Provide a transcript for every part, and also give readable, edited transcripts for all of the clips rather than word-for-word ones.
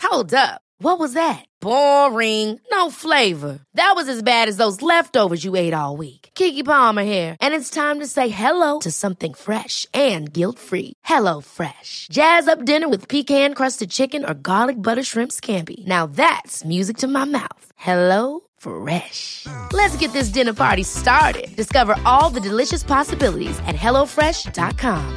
Hold up. What was that? Boring. No flavor. That was as bad as those leftovers you ate all week. Keke Palmer here, and it's time to say hello to something fresh and guilt-free. Hello Fresh. Jazz up dinner with pecan-crusted chicken or garlic butter shrimp scampi. Now that's music to my mouth. Hello Fresh. Let's get this dinner party started. Discover all the delicious possibilities at hellofresh.com.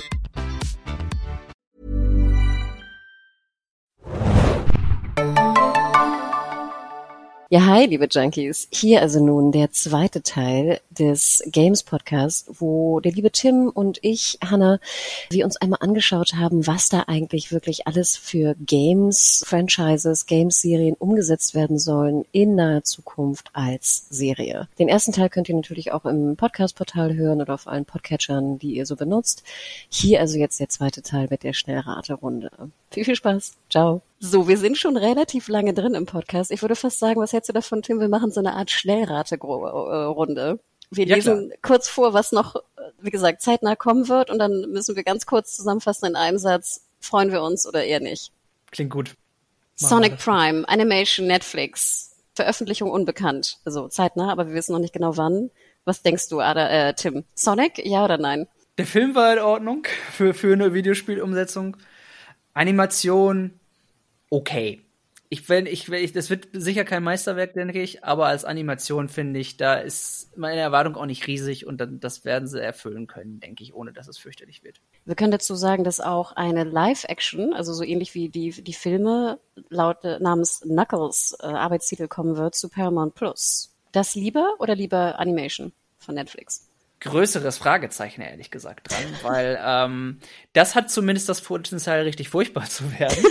Ja, hi, liebe Junkies. Hier also nun der zweite Teil des Games-Podcasts, wo der liebe Tim und ich, Hannah, wir uns einmal angeschaut haben, was da eigentlich wirklich alles für Games, Franchises, Games-Serien umgesetzt werden sollen in naher Zukunft als Serie. Den ersten Teil könnt ihr natürlich auch im Podcast-Portal hören oder auf allen Podcatchern, die ihr so benutzt. Hier also jetzt der zweite Teil mit der Schnellraterunde. Viel Spaß. Ciao. So, wir sind schon relativ lange drin im Podcast. Ich würde fast sagen, was hältst du davon, Tim? Wir machen so eine Art Schnellrate-Runde. Wir lesen kurz vor, was noch, wie gesagt, zeitnah kommen wird und dann müssen wir ganz kurz zusammenfassen in einem Satz, freuen wir uns oder eher nicht. Klingt gut. Sonic Prime, Animation, Netflix, Veröffentlichung unbekannt. Also zeitnah, aber wir wissen noch nicht genau wann. Was denkst du, Tim? Sonic, ja oder nein? Der Film war in Ordnung für eine Videospielumsetzung. Animation, okay. Das wird sicher kein Meisterwerk, denke ich, aber als Animation finde ich, da ist meine Erwartung auch nicht riesig und das werden sie erfüllen können, denke ich, ohne dass es fürchterlich wird. Wir können dazu sagen, dass auch eine Live-Action, also so ähnlich wie die Filme namens Knuckles Arbeitstitel kommen wird zu Paramount Plus. Das lieber oder lieber Animation von Netflix? Größeres Fragezeichen, ehrlich gesagt, dran, weil das hat zumindest das Potenzial, richtig furchtbar zu werden.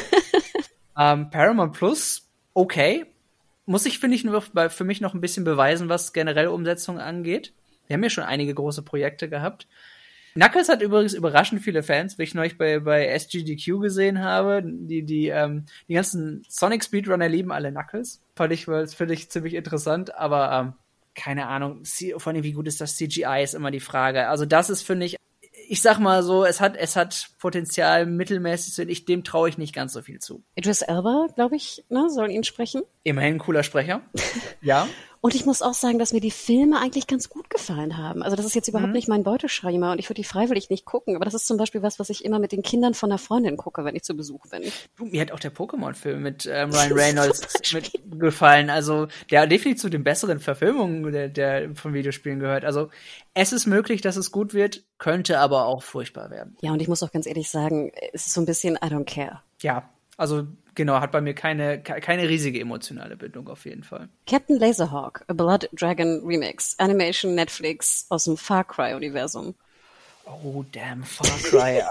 Paramount Plus, okay. Muss ich, finde ich, nur für mich noch ein bisschen beweisen, was generell Umsetzung angeht. Wir haben ja schon einige große Projekte gehabt. Knuckles hat übrigens überraschend viele Fans, wie ich neulich bei SGDQ gesehen habe. Die ganzen Sonic Speedrunner lieben alle Knuckles. Finde ich ziemlich interessant, aber keine Ahnung, vor allem wie gut ist das CGI, ist immer die Frage. Also das ist, finde ich sag mal so, es hat Potenzial, mittelmäßig zu sein. Dem traue ich nicht ganz so viel zu. Idris Elba, glaube ich, soll ihn sprechen. Immerhin ein cooler Sprecher. Ja. Und ich muss auch sagen, dass mir die Filme eigentlich ganz gut gefallen haben. Also das ist jetzt überhaupt nicht mein Beuteschema und ich würde die freiwillig nicht gucken. Aber das ist zum Beispiel was ich immer mit den Kindern von einer Freundin gucke, wenn ich zu Besuch bin. Mir hat auch der Pokémon-Film mit Ryan Reynolds gefallen. Also der hat definitiv zu den besseren Verfilmungen der von Videospielen gehört. Also es ist möglich, dass es gut wird, könnte aber auch furchtbar werden. Ja, und ich muss auch ganz ehrlich sagen, es ist so ein bisschen I don't care. Ja, also genau, hat bei mir keine riesige emotionale Bindung auf jeden Fall. Captain Laserhawk, A Blood Dragon Remix, Animation Netflix aus dem Far Cry-Universum. Oh, damn, Far Cry.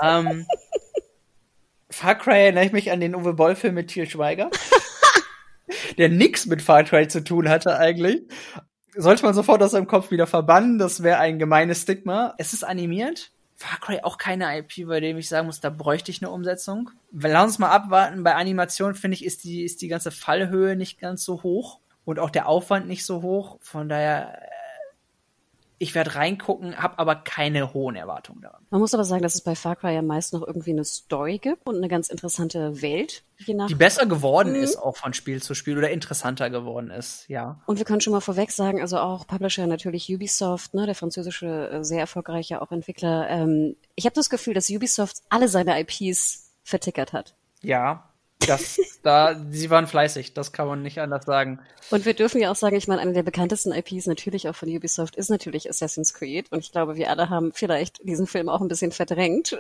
Far Cry erinnere ich mich an den Uwe Boll-Film mit Til Schweiger, der nix mit Far Cry zu tun hatte eigentlich. Sollte man sofort aus seinem Kopf wieder verbannen, das wäre ein gemeines Stigma. Es ist animiert. Far Cry auch keine IP, bei dem ich sagen muss, da bräuchte ich eine Umsetzung. Lass uns mal abwarten. Bei Animation, finde ich, ist die ganze Fallhöhe nicht ganz so hoch und auch der Aufwand nicht so hoch. Von daher, ich werde reingucken, habe aber keine hohen Erwartungen daran. Man muss aber sagen, dass es bei Far Cry ja meist noch irgendwie eine Story gibt und eine ganz interessante Welt. Die besser geworden ist, auch von Spiel zu Spiel oder interessanter geworden ist, ja. Und wir können schon mal vorweg sagen, also auch Publisher natürlich Ubisoft, der französische, sehr erfolgreiche auch Entwickler. Ich habe das Gefühl, dass Ubisoft alle seine IPs vertickert hat. Ja. Sie waren fleißig, das kann man nicht anders sagen. Und wir dürfen ja auch sagen, ich meine, eine der bekanntesten IPs natürlich auch von Ubisoft ist natürlich Assassin's Creed. Und ich glaube, wir alle haben vielleicht diesen Film auch ein bisschen verdrängt.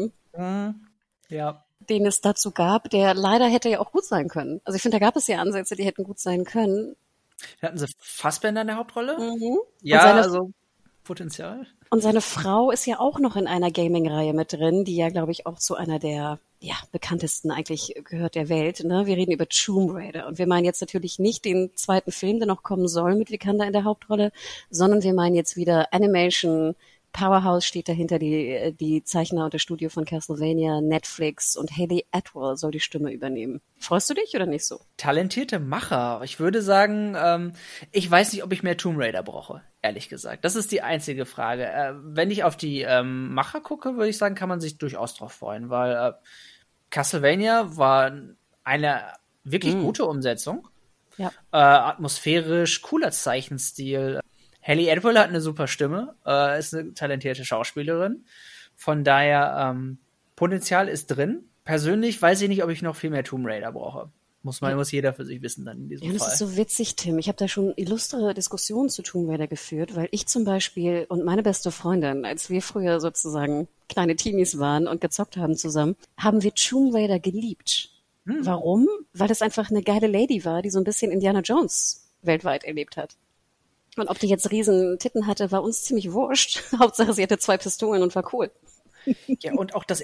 Ja. Den es dazu gab, der leider hätte ja auch gut sein können. Also ich finde, da gab es ja Ansätze, die hätten gut sein können. Da hatten sie Fassbender in der Hauptrolle? Mhm. Ja, also Potenzial. Und seine Frau ist ja auch noch in einer Gaming-Reihe mit drin, die ja, glaube ich, auch zu einer der bekanntesten eigentlich gehört der Welt. Ne? Wir reden über Tomb Raider. Und wir meinen jetzt natürlich nicht den zweiten Film, der noch kommen soll mit Vikander in der Hauptrolle, sondern wir meinen jetzt wieder Animation. Powerhouse steht dahinter, die Zeichner und das Studio von Castlevania, Netflix, und Hayley Atwell soll die Stimme übernehmen. Freust du dich oder nicht so? Talentierte Macher. Ich würde sagen, ich weiß nicht, ob ich mehr Tomb Raider brauche, ehrlich gesagt. Das ist die einzige Frage. Wenn ich auf die Macher gucke, würde ich sagen, kann man sich durchaus drauf freuen, weil Castlevania war einer Wirklich gute Umsetzung. Ja. Atmosphärisch, cooler Zeichenstil. Hayley Atwell hat eine super Stimme, ist eine talentierte Schauspielerin. Von daher, Potenzial ist drin. Persönlich weiß ich nicht, ob ich noch viel mehr Tomb Raider brauche. Muss jeder für sich wissen dann in diesem Fall. Das ist so witzig, Tim. Ich habe da schon illustre Diskussionen zu Tomb Raider geführt, weil ich zum Beispiel und meine beste Freundin, als wir früher sozusagen kleine Teenies waren und gezockt haben zusammen, haben wir Tomb Raider geliebt. Warum? Weil das einfach eine geile Lady war, die so ein bisschen Indiana Jones weltweit erlebt hat. Und ob die jetzt riesen Titten hatte, war uns ziemlich wurscht. Hauptsache, sie hatte 2 Pistolen und war cool. Ja, und auch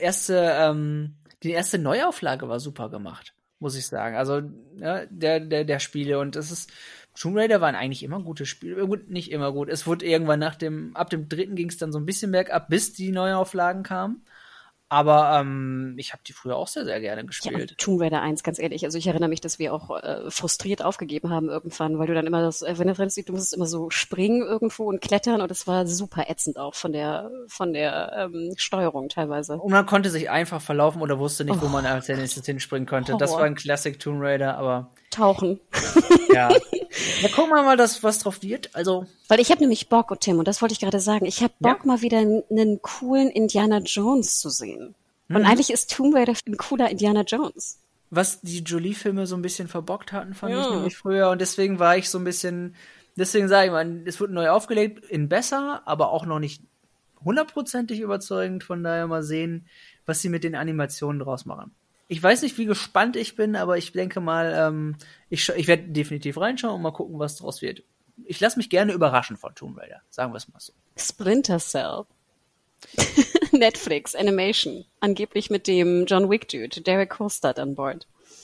die erste Neuauflage war super gemacht, muss ich sagen. Also, ja, der Spiele und Tomb Raider waren eigentlich immer gute Spiele. Gut, nicht immer gut. Es wurde irgendwann ab dem 3. ging es dann so ein bisschen bergab, bis die Neuauflagen kamen. Aber ich habe die früher auch sehr, sehr gerne gespielt. Ja, Tomb Raider 1, ganz ehrlich. Also ich erinnere mich, dass wir auch frustriert aufgegeben haben irgendwann, weil du dann immer wenn du drin siehst, du musstest immer so springen irgendwo und klettern und es war super ätzend auch von der Steuerung teilweise. Und man konnte sich einfach verlaufen oder wusste nicht, wo man als nächstes hinspringen konnte. Horror. Das war ein Classic Tomb Raider, aber Tauchen. ja. Ja, gucken wir mal, was drauf wird. Also, weil ich habe nämlich Bock, Tim, und das wollte ich gerade sagen, ich habe Bock, mal wieder einen coolen Indiana Jones zu sehen. Und eigentlich ist Tomb Raider ein cooler Indiana Jones. Was die Jolie-Filme so ein bisschen verbockt hatten, fand ich nämlich früher. Und deswegen war ich so ein bisschen, deswegen sage ich mal, es wurde neu aufgelegt, in besser, aber auch noch nicht 100%ig überzeugend. Von daher mal sehen, was sie mit den Animationen draus machen. Ich weiß nicht, wie gespannt ich bin, aber ich denke mal, ich werde definitiv reinschauen und mal gucken, was draus wird. Ich lasse mich gerne überraschen von Tomb Raider, sagen wir es mal so. Splinter Cell. Netflix, Animation. Angeblich mit dem John Wick-Dude, Derek Kolstad an Bord.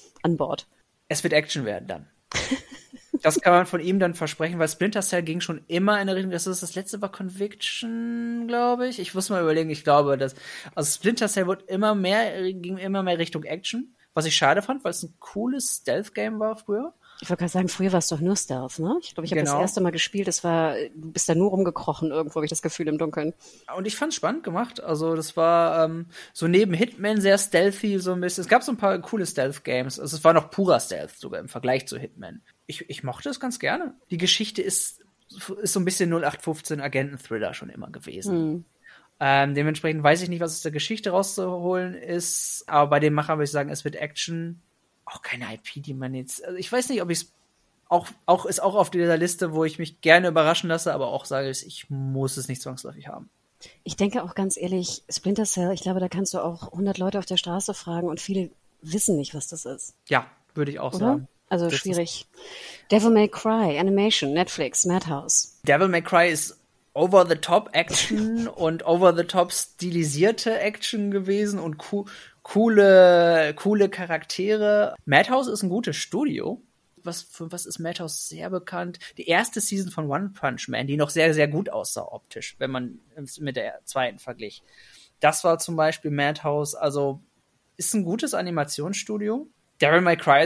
Es wird Action werden dann. Das kann man von ihm dann versprechen, weil Splinter Cell ging schon immer in der Richtung, das letzte war Conviction, glaube ich. Ich muss mal überlegen, ich glaube, also Splinter Cell ging immer mehr Richtung Action, was ich schade fand, weil es ein cooles Stealth-Game war früher. Ich wollte gerade sagen, früher war es doch nur Stealth, ne? Ich glaube, ich habe das erste Mal gespielt, du bist da nur rumgekrochen irgendwo, habe ich das Gefühl, im Dunkeln. Und ich fand's spannend gemacht. Also das war so neben Hitman sehr stealthy, so ein bisschen. Es gab so ein paar coole Stealth-Games. Also es war noch purer Stealth sogar im Vergleich zu Hitman. Ich mochte es ganz gerne. Die Geschichte ist so ein bisschen 0815 Agenten-Thriller schon immer gewesen. Dementsprechend weiß ich nicht, was aus der Geschichte rauszuholen ist. Aber bei dem Macher würde ich sagen, es wird Action. Auch keine IP, die man jetzt. Also ich weiß nicht, ob ich es ist auch auf dieser Liste, wo ich mich gerne überraschen lasse, aber auch sage, ich muss es nicht zwangsläufig haben. Ich denke auch ganz ehrlich, Splinter Cell, ich glaube, da kannst du auch 100 Leute auf der Straße fragen und viele wissen nicht, was das ist. Ja, würde ich auch Oder? sagen. Also das schwierig. Devil May Cry, Animation, Netflix, Madhouse. Devil May Cry ist over-the-top-Action und over-the-top stilisierte Action gewesen und coole Charaktere. Madhouse ist ein gutes Studio. Für was ist Madhouse sehr bekannt? Die erste Season von One Punch Man, die noch sehr, sehr gut aussah optisch, wenn man es mit der zweiten verglich. Das war zum Beispiel Madhouse, also ist ein gutes Animationsstudio. Devil May Cry,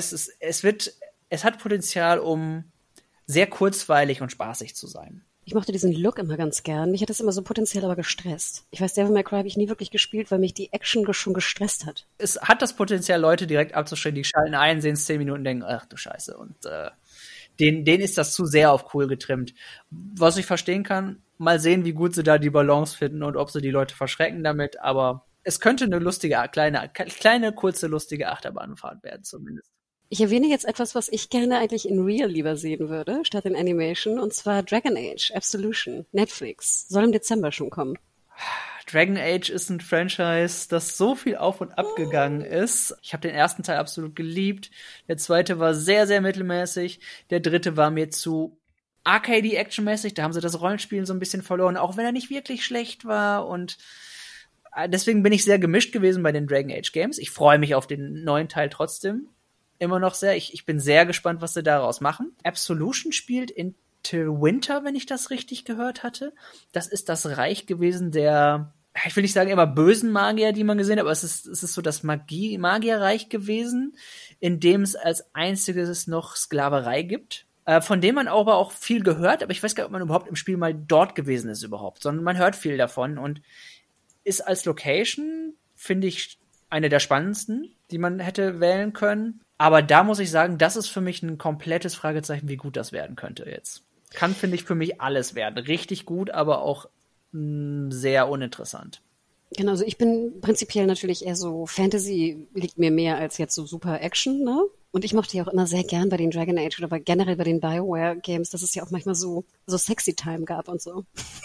es hat Potenzial, um sehr kurzweilig und spaßig zu sein. Ich mochte diesen Look immer ganz gern. Mich hat das immer so potenziell aber gestresst. Ich weiß, Devil May Cry habe ich nie wirklich gespielt, weil mich die Action schon gestresst hat. Es hat das Potenzial, Leute direkt abzustellen, die schalten ein, sehen es 10 Minuten und denken, ach du Scheiße. Und denen ist das zu sehr auf cool getrimmt. Was ich verstehen kann, mal sehen, wie gut sie da die Balance finden und ob sie die Leute verschrecken damit. Aber es könnte eine lustige, kleine, kurze, lustige Achterbahnfahrt werden zumindest. Ich erwähne jetzt etwas, was ich gerne eigentlich in Real lieber sehen würde, statt in Animation, und zwar Dragon Age, Absolution, Netflix. Soll im Dezember schon kommen. Dragon Age ist ein Franchise, das so viel auf und ab gegangen ist. Ich habe den ersten Teil absolut geliebt. Der zweite war sehr, sehr mittelmäßig. Der dritte war mir zu arcade-actionmäßig. Da haben sie das Rollenspielen so ein bisschen verloren, auch wenn er nicht wirklich schlecht war. Und deswegen bin ich sehr gemischt gewesen bei den Dragon Age Games. Ich freue mich auf den neuen Teil trotzdem. Immer noch sehr. Ich bin sehr gespannt, was sie daraus machen. Absolution spielt in Winter, wenn ich das richtig gehört hatte. Das ist das Reich gewesen der, ich will nicht sagen immer bösen Magier, die man gesehen hat, aber es ist so das Magierreich gewesen, in dem es als einziges noch Sklaverei gibt. Von dem man aber auch viel gehört, aber ich weiß gar nicht, ob man überhaupt im Spiel mal dort gewesen ist überhaupt, sondern man hört viel davon und ist als Location, finde ich, eine der spannendsten, die man hätte wählen können. Aber da muss ich sagen, das ist für mich ein komplettes Fragezeichen, wie gut das werden könnte jetzt. Kann, finde ich, für mich alles werden. Richtig gut, aber auch sehr uninteressant. Genau, also ich bin prinzipiell natürlich eher so, Fantasy liegt mir mehr als jetzt so super Action, ne? Und ich mochte ja auch immer sehr gern bei den Dragon Age oder generell bei den BioWare-Games, dass es ja auch manchmal so Sexy Time gab und so.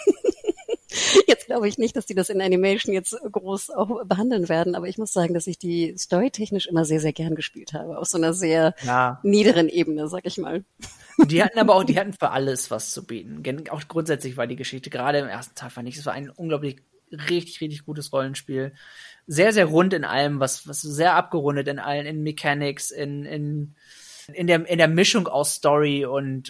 Jetzt glaube ich nicht, dass die das in Animation jetzt groß auch behandeln werden, aber ich muss sagen, dass ich die storytechnisch immer sehr, sehr gern gespielt habe. Auf so einer sehr niederen Ebene, sag ich mal. Die hatten für alles was zu bieten. Auch grundsätzlich war die Geschichte, gerade im ersten Teil fand ich, es war ein unglaublich richtig, richtig gutes Rollenspiel. Sehr, sehr rund in allem, was sehr abgerundet in allen, in Mechanics, in der Mischung aus Story und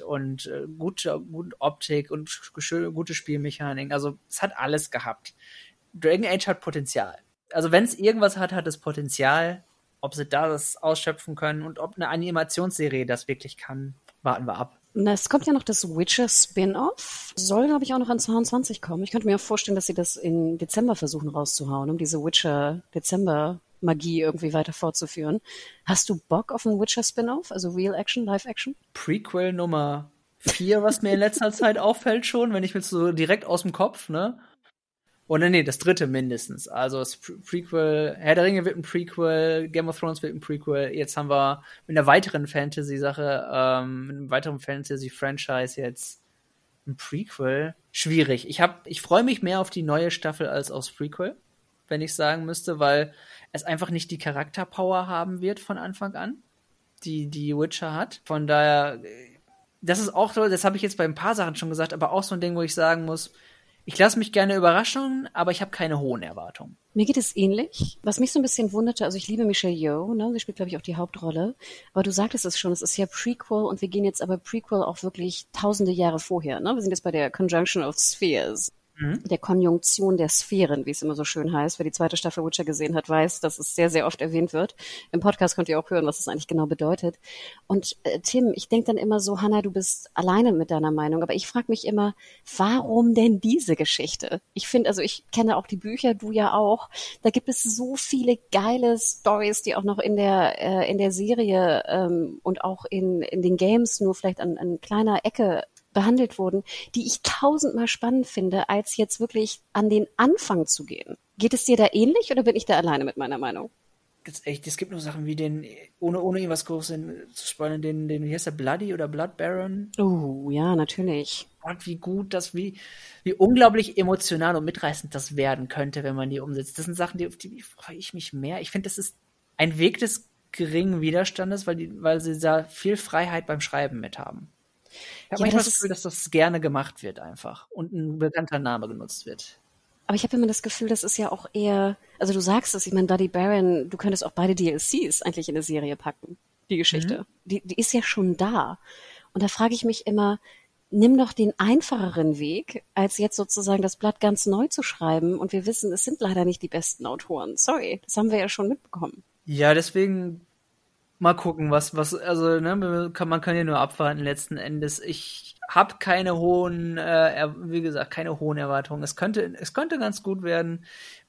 gute Optik und gute Spielmechanik. Also es hat alles gehabt. Dragon Age hat Potenzial. Also wenn es irgendwas hat, hat es Potenzial. Ob sie das ausschöpfen können und ob eine Animationsserie das wirklich kann, warten wir ab. Na, es kommt ja noch das Witcher Spin-Off. Soll, glaube ich, auch noch an 22 kommen. Ich könnte mir auch vorstellen, dass sie das im Dezember versuchen rauszuhauen, um diese Witcher-Dezember-Magie irgendwie weiter fortzuführen. Hast du Bock auf ein Witcher-Spin-Off? Also Real Action, Live Action? Prequel Nummer 4, was mir in letzter Zeit auffällt schon, wenn ich mir so direkt aus dem Kopf, ne? Oder nee, das 3. mindestens. Also das Prequel, Herr der Ringe wird ein Prequel, Game of Thrones wird ein Prequel. Jetzt haben wir mit einer weiteren Fantasy-Sache, mit einem weiteren Fantasy-Franchise jetzt ein Prequel. Schwierig. Ich freue mich mehr auf die neue Staffel als aufs Prequel, wenn ich sagen müsste, weil es einfach nicht die Charakterpower haben wird von Anfang an, die Witcher hat. Von daher, das ist auch so, das habe ich jetzt bei ein paar Sachen schon gesagt, aber auch so ein Ding, wo ich sagen muss, ich lasse mich gerne überraschen, aber ich habe keine hohen Erwartungen. Mir geht es ähnlich. Was mich so ein bisschen wunderte, also ich liebe Michelle Yeoh, ne? Sie spielt, glaube ich, auch die Hauptrolle. Aber du sagtest es schon, es ist ja Prequel und wir gehen jetzt aber Prequel auch wirklich tausende Jahre vorher. Ne? Wir sind jetzt bei der Conjunction of Spheres. Der Konjunktion der Sphären, wie es immer so schön heißt. Wer die 2. Staffel Witcher gesehen hat, weiß, dass es sehr, sehr oft erwähnt wird. Im Podcast könnt ihr auch hören, was es eigentlich genau bedeutet. Und Tim, ich denke dann immer so, Hannah, du bist alleine mit deiner Meinung, aber ich frage mich immer, warum denn diese Geschichte? Ich finde, also ich kenne auch die Bücher, du ja auch. Da gibt es so viele geile Stories, die auch noch in der Serie und auch in den Games nur vielleicht an kleiner Ecke behandelt wurden, die ich 1000-mal spannend finde, als jetzt wirklich an den Anfang zu gehen. Geht es dir da ähnlich oder bin ich da alleine mit meiner Meinung? Es gibt nur Sachen wie den, ohne irgendwas Großes zu spoilern, den, wie heißt der, Bloody oder Blood Baron? Oh, ja, natürlich. Und wie gut das, wie unglaublich emotional und mitreißend das werden könnte, wenn man die umsetzt. Das sind Sachen, auf die freue ich mich mehr. Ich finde, das ist ein Weg des geringen Widerstandes, weil sie da viel Freiheit beim Schreiben mit haben. Ich habe manchmal das Gefühl, dass das gerne gemacht wird einfach und ein bekannter Name genutzt wird. Aber ich habe immer das Gefühl, das ist ja auch eher, also du sagst es, ich meine, Bloody Baron, du könntest auch beide DLCs eigentlich in eine Serie packen, die Geschichte. Die ist ja schon da. Und da frage ich mich immer, nimm doch den einfacheren Weg, als jetzt sozusagen das Blatt ganz neu zu schreiben. Und wir wissen, es sind leider nicht die besten Autoren. Sorry, das haben wir ja schon mitbekommen. Ja, deswegen mal gucken, also, ne, man kann ja nur abwarten letzten Endes. Ich habe keine hohen, wie gesagt, keine hohen Erwartungen. Es könnte ganz gut werden.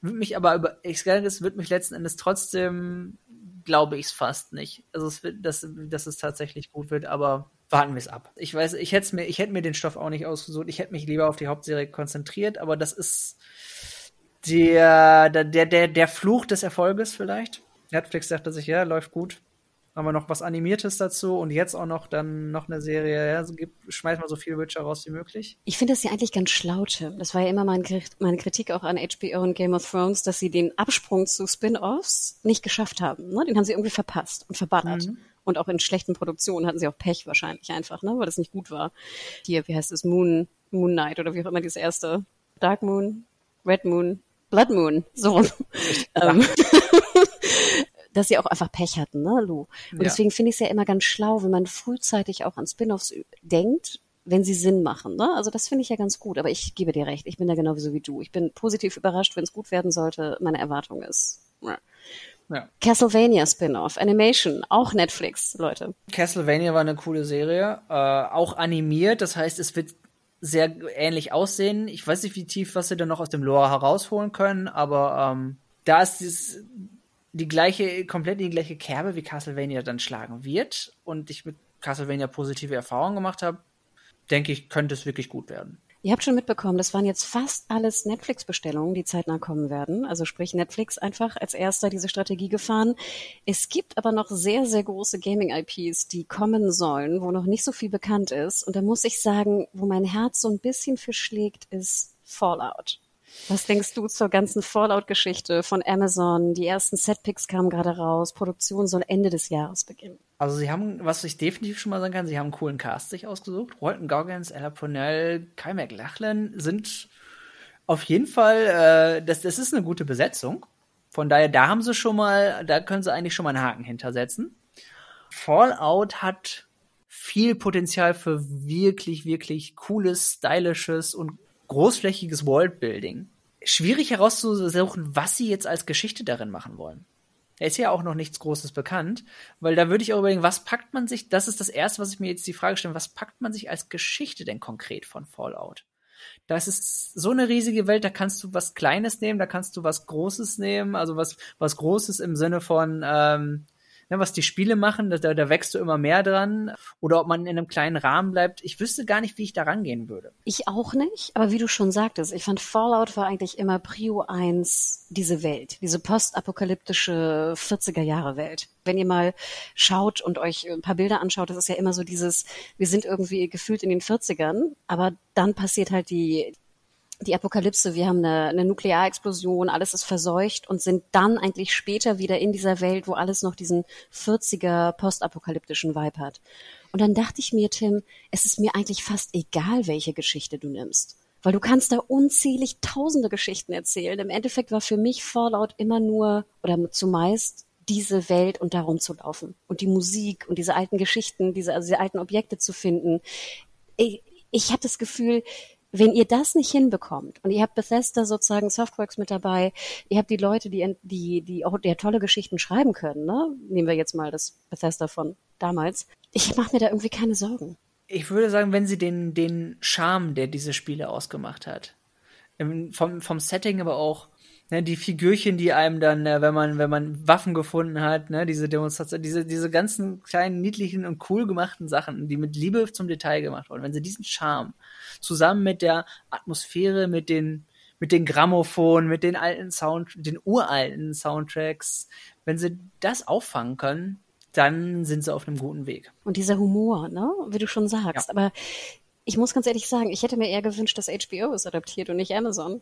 Es wird mich letzten Endes trotzdem, glaube ich es fast nicht. Also dass es tatsächlich gut wird, aber warten wir es ab. Ich weiß, ich hätte mir den Stoff auch nicht ausgesucht. Ich hätte mich lieber auf die Hauptserie konzentriert, aber das ist der Fluch des Erfolges vielleicht. Netflix dachte sich, ja, läuft gut. Haben wir noch was Animiertes dazu und jetzt auch noch eine Serie. Ja, schmeiß mal so viel Witcher raus wie möglich. Ich finde das ja eigentlich ganz schlau, Tim. Das war ja immer meine Kritik auch an HBO und Game of Thrones, dass sie den Absprung zu Spin-Offs nicht geschafft haben. Ne? Den haben sie irgendwie verpasst und verballert. Und auch in schlechten Produktionen hatten sie auch Pech wahrscheinlich einfach, ne? Weil das nicht gut war. Hier, wie heißt es, Moon Knight oder wie auch immer dieses erste. Dark Moon, Red Moon, Blood Moon. So. Dass sie auch einfach Pech hatten, ne, Lou? Und deswegen finde ich es ja immer ganz schlau, wenn man frühzeitig auch an Spin-offs denkt, wenn sie Sinn machen, ne? Also das finde ich ja ganz gut, aber ich gebe dir recht, ich bin da genauso wie du. Ich bin positiv überrascht, wenn es gut werden sollte. Meine Erwartung ist Castlevania Spin-off, Animation, auch Netflix, Leute. Castlevania war eine coole Serie, auch animiert, das heißt, es wird sehr ähnlich aussehen. Ich weiß nicht, was sie da noch aus dem Lore herausholen können, aber da ist komplett in die gleiche Kerbe wie Castlevania dann schlagen wird und ich mit Castlevania positive Erfahrungen gemacht habe, denke ich, könnte es wirklich gut werden. Ihr habt schon mitbekommen, das waren jetzt fast alles Netflix-Bestellungen, die zeitnah kommen werden. Also sprich Netflix einfach als erster diese Strategie gefahren. Es gibt aber noch sehr, sehr große Gaming-IPs, die kommen sollen, wo noch nicht so viel bekannt ist. Und da muss ich sagen, wo mein Herz so ein bisschen für schlägt, ist Fallout. Was denkst du zur ganzen Fallout-Geschichte von Amazon? Die ersten Setpicks kamen gerade raus. Produktion soll Ende des Jahres beginnen. Also sie haben, was ich definitiv schon mal sagen kann, sie haben einen coolen Cast sich ausgesucht. Walton Goggins, Ella Pournelle, Kyle MacLachlan sind auf jeden Fall, das ist eine gute Besetzung. Von daher, da können sie eigentlich schon mal einen Haken hintersetzen. Fallout hat viel Potenzial für wirklich, wirklich cooles, stylisches und großflächiges Worldbuilding. Schwierig herauszusuchen, was sie jetzt als Geschichte darin machen wollen. Da ist ja auch noch nichts Großes bekannt, weil da würde ich auch überlegen, was packt man sich, das ist das Erste, was ich mir jetzt die Frage stelle, was packt man sich als Geschichte denn konkret von Fallout? Das ist so eine riesige Welt, da kannst du was Kleines nehmen, da kannst du was Großes nehmen, also was Großes im Sinne von, was die Spiele machen, da wächst du immer mehr dran. Oder ob man in einem kleinen Rahmen bleibt. Ich wüsste gar nicht, wie ich da rangehen würde. Ich auch nicht, aber wie du schon sagtest, ich fand Fallout war eigentlich immer Prio 1 diese Welt, diese postapokalyptische 40er-Jahre-Welt. Wenn ihr mal schaut und euch ein paar Bilder anschaut, das ist ja immer so dieses, wir sind irgendwie gefühlt in den 40ern, aber dann passiert halt die Apokalypse, wir haben eine Nuklearexplosion, alles ist verseucht und sind dann eigentlich später wieder in dieser Welt, wo alles noch diesen 40er postapokalyptischen Vibe hat. Und dann dachte ich mir, Tim, es ist mir eigentlich fast egal, welche Geschichte du nimmst. Weil du kannst da unzählich tausende Geschichten erzählen. Im Endeffekt war für mich Fallout immer nur oder zumeist diese Welt und darum zu laufen. Und die Musik und diese alten Geschichten, diese alten Objekte zu finden. Ich habe das Gefühl, wenn ihr das nicht hinbekommt und ihr habt Bethesda sozusagen Softworks mit dabei, ihr habt die Leute, die auch tolle Geschichten schreiben können, ne? Nehmen wir jetzt mal das Bethesda von damals. Ich mache mir da irgendwie keine Sorgen. Ich würde sagen, wenn sie den Charme, der diese Spiele ausgemacht hat, vom Setting, aber auch die Figürchen, die einem dann, wenn man Waffen gefunden hat, diese Demonstration, diese ganzen kleinen, niedlichen und cool gemachten Sachen, die mit Liebe zum Detail gemacht wurden, wenn sie diesen Charme zusammen mit der Atmosphäre, mit den Grammophonen, mit den uralten Soundtracks, wenn sie das auffangen können, dann sind sie auf einem guten Weg. Und dieser Humor, ne, wie du schon sagst. Ja. Aber ich muss ganz ehrlich sagen, ich hätte mir eher gewünscht, dass HBO es adaptiert und nicht Amazon.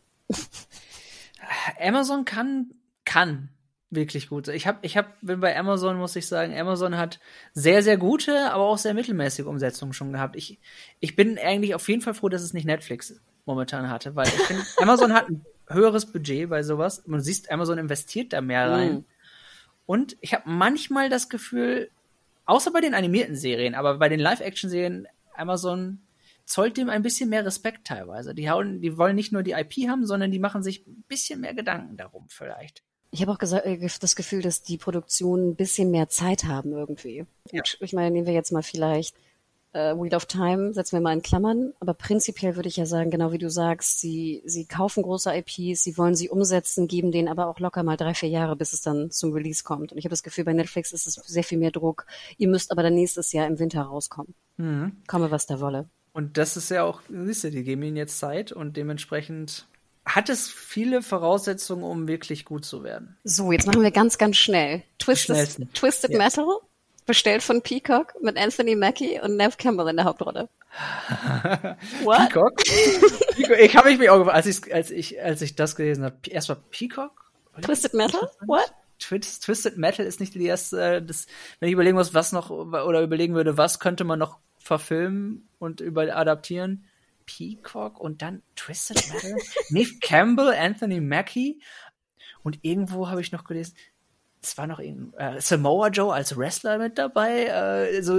Amazon kann wirklich gut sein. Bin bei Amazon, muss ich sagen, Amazon hat sehr, sehr gute, aber auch sehr mittelmäßige Umsetzungen schon gehabt. Ich bin eigentlich auf jeden Fall froh, dass es nicht Netflix momentan hatte, weil ich finde, Amazon hat ein höheres Budget bei sowas. Man sieht, Amazon investiert da mehr rein. Und ich habe manchmal das Gefühl, außer bei den animierten Serien, aber bei den Live-Action-Serien, Amazon zollt dem ein bisschen mehr Respekt teilweise. Die wollen nicht nur die IP haben, sondern die machen sich ein bisschen mehr Gedanken darum vielleicht. Ich habe auch das Gefühl, dass die Produktionen ein bisschen mehr Zeit haben irgendwie. Ja. Ich meine, nehmen wir jetzt mal vielleicht Wheel of Time, setzen wir mal in Klammern, aber prinzipiell würde ich ja sagen, genau wie du sagst, sie kaufen große IPs, sie wollen sie umsetzen, geben denen aber auch locker mal 3-4 Jahre, bis es dann zum Release kommt. Und ich habe das Gefühl, bei Netflix ist es sehr viel mehr Druck. Ihr müsst aber dann nächstes Jahr im Winter rauskommen. Komme, was da wolle. Und das ist ja auch, siehst du, die geben ihnen jetzt Zeit und dementsprechend hat es viele Voraussetzungen, um wirklich gut zu werden. So, jetzt machen wir ganz, ganz schnell. Twisted Metal, bestellt von Peacock mit Anthony Mackie und Neve Campbell in der Hauptrolle. What? Peacock? Ich habe mich auch gefragt, als ich das gelesen habe. Erstmal Peacock? Twisted Metal? What? Twisted Metal ist nicht die erste, wenn ich überlegen muss, überlegen würde, was könnte man noch verfilmen und adaptieren. Peacock und dann Twisted Metal. Neve Campbell, Anthony Mackie und irgendwo habe ich noch gelesen, es war noch Samoa Joe als Wrestler mit dabei, so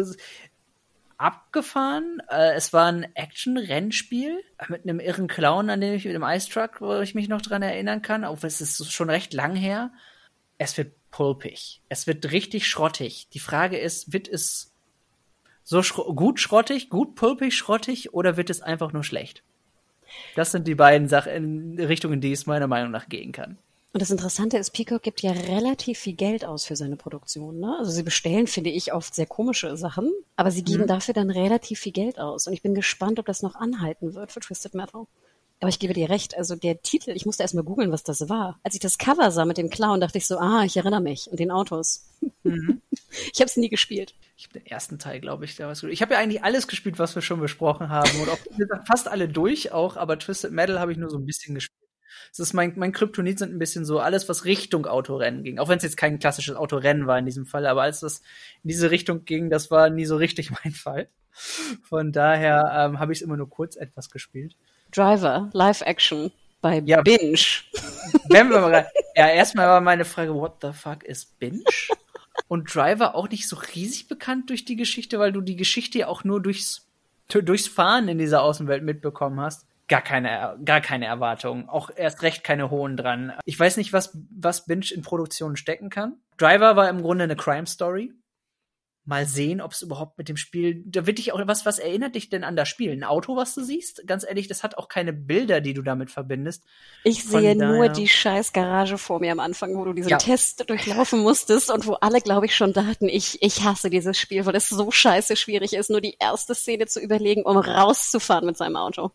abgefahren. Es war ein Action-Rennspiel mit einem irren Clown, mit dem Ice Truck, wo ich mich noch dran erinnern kann, auch es ist schon recht lang her. Es wird pulpig. Es wird richtig schrottig. Die Frage ist, wird es so gut schrottig, gut pulpig schrottig oder wird es einfach nur schlecht? Das sind die beiden Richtungen, in die es meiner Meinung nach gehen kann. Und das Interessante ist, Peacock gibt ja relativ viel Geld aus für seine Produktion, ne? Also sie bestellen, finde ich, oft sehr komische Sachen, aber sie geben dafür dann relativ viel Geld aus. Und ich bin gespannt, ob das noch anhalten wird für Twisted Metal. Aber ich gebe dir recht, also der Titel, ich musste erst mal googeln, was das war. Als ich das Cover sah mit dem Clown, dachte ich so, ich erinnere mich und den Autos. Ich habe es nie gespielt. Ich habe den ersten Teil, glaube ich, da was gespielt. Ich habe ja eigentlich alles gespielt, was wir schon besprochen haben und auch fast alle durch auch, aber Twisted Metal habe ich nur so ein bisschen gespielt. Das ist mein Kryptonit sind ein bisschen so alles, was Richtung Autorennen ging. Auch wenn es jetzt kein klassisches Autorennen war in diesem Fall, aber als das in diese Richtung ging, das war nie so richtig mein Fall. Von daher habe ich es immer nur kurz etwas gespielt. Driver, Live-Action bei Binge. Wenn wir mal erstmal war meine Frage, what the fuck ist Binge? Und Driver auch nicht so riesig bekannt durch die Geschichte, weil du die Geschichte ja auch nur durchs Fahren in dieser Außenwelt mitbekommen hast. Gar keine Erwartungen, auch erst recht keine hohen dran. Ich weiß nicht, was Binge in Produktionen stecken kann. Driver war im Grunde eine Crime-Story. Mal sehen, ob es überhaupt mit dem Spiel, da wird dich auch, was erinnert dich denn an das Spiel? Ein Auto, was du siehst? Ganz ehrlich, das hat auch keine Bilder, die du damit verbindest. Ich sehe nur die scheiß Garage vor mir am Anfang, wo du diesen Test durchlaufen musstest und wo alle, glaube ich, schon dachten, ich hasse dieses Spiel, weil es so scheiße schwierig ist, nur die erste Szene zu überlegen, um rauszufahren mit seinem Auto.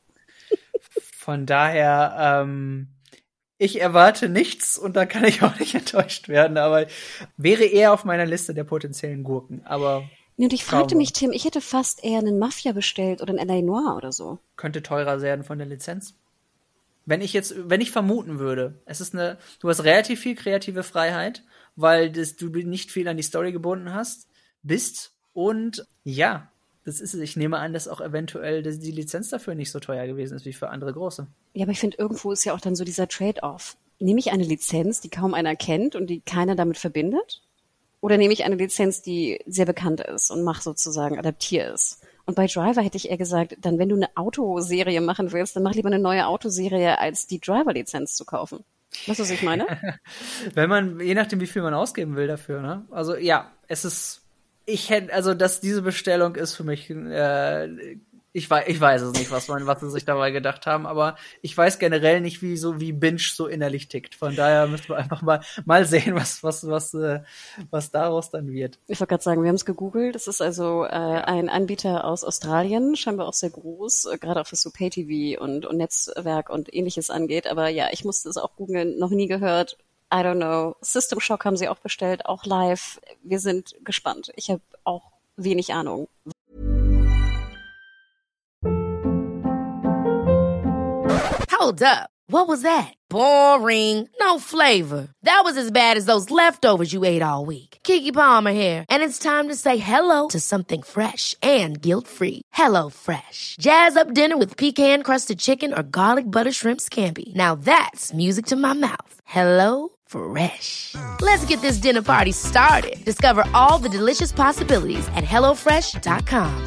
Von daher, ich erwarte nichts und da kann ich auch nicht enttäuscht werden, aber wäre eher auf meiner Liste der potenziellen Gurken. Aber und ich fragte mich, Tim, ich hätte fast eher einen Mafia bestellt oder einen L.A. Noire oder so. Könnte teurer werden von der Lizenz. Wenn ich vermuten würde, du hast relativ viel kreative Freiheit, weil du nicht viel an die Story gebunden bist und ja, das ist es. Ich nehme an, dass auch eventuell die Lizenz dafür nicht so teuer gewesen ist wie für andere große. Ja, aber ich finde, irgendwo ist ja auch dann so dieser Trade-off. Nehme ich eine Lizenz, die kaum einer kennt und die keiner damit verbindet? Oder nehme ich eine Lizenz, die sehr bekannt ist und adaptiere es? Und bei Driver hätte ich eher gesagt, dann wenn du eine Autoserie machen willst, dann mach lieber eine neue Autoserie, als die Driver-Lizenz zu kaufen. Weißt du, was ich meine? Je nachdem, wie viel man ausgeben will dafür, ne? Also ja, diese Bestellung ist für mich, ich weiß es nicht, was sie sich dabei gedacht haben, aber ich weiß generell nicht, wie Binge so innerlich tickt. Von daher müssen wir einfach mal sehen, was daraus dann wird. Ich wollte gerade sagen, wir haben es gegoogelt. Das ist also ein Anbieter aus Australien, scheinbar auch sehr groß, gerade auch was so Pay-TV und Netzwerk und ähnliches angeht. Aber ja, ich musste es auch googeln, noch nie gehört. I don't know. System Shock haben sie auch bestellt, auch live. Wir sind gespannt. Ich habe auch wenig Ahnung. Hold up. What was that? Boring. No flavor. That was as bad as those leftovers you ate all week. Keke Palmer here. And it's time to say hello to something fresh and guilt-free. Hello Fresh. Jazz up dinner with pecan-crusted chicken or garlic butter shrimp scampi. Now that's music to my mouth. Hello Fresh. Let's get this dinner party started. Discover all the delicious possibilities at hellofresh.com.